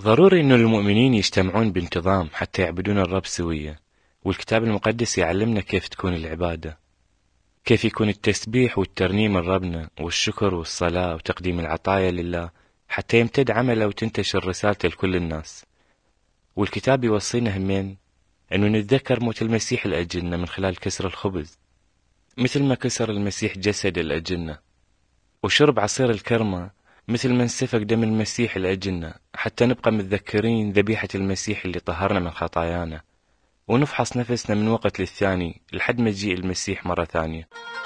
ضروري إنه المؤمنين يجتمعون بانتظام حتى يعبدون الرب سوية، والكتاب المقدس يعلمنا كيف تكون العبادة، كيف يكون التسبيح والترنيم لربنا والشكر والصلاة وتقديم العطايا لله حتى يمتد عمله وتنتشر رسالته لكل الناس. والكتاب يوصينا همين أنه نتذكر موت المسيح لأجلنا من خلال كسر الخبز، مثل ما كسر المسيح جسد لأجلنا، وشرب عصير الكرمة مثل ما انسفك دم المسيح لأجلنا، حتى نبقى متذكرين ذبيحة المسيح اللي طهرنا من خطايانا، ونفحص نفسنا من وقت للثاني لحد ما يجيء المسيح مرة ثانية.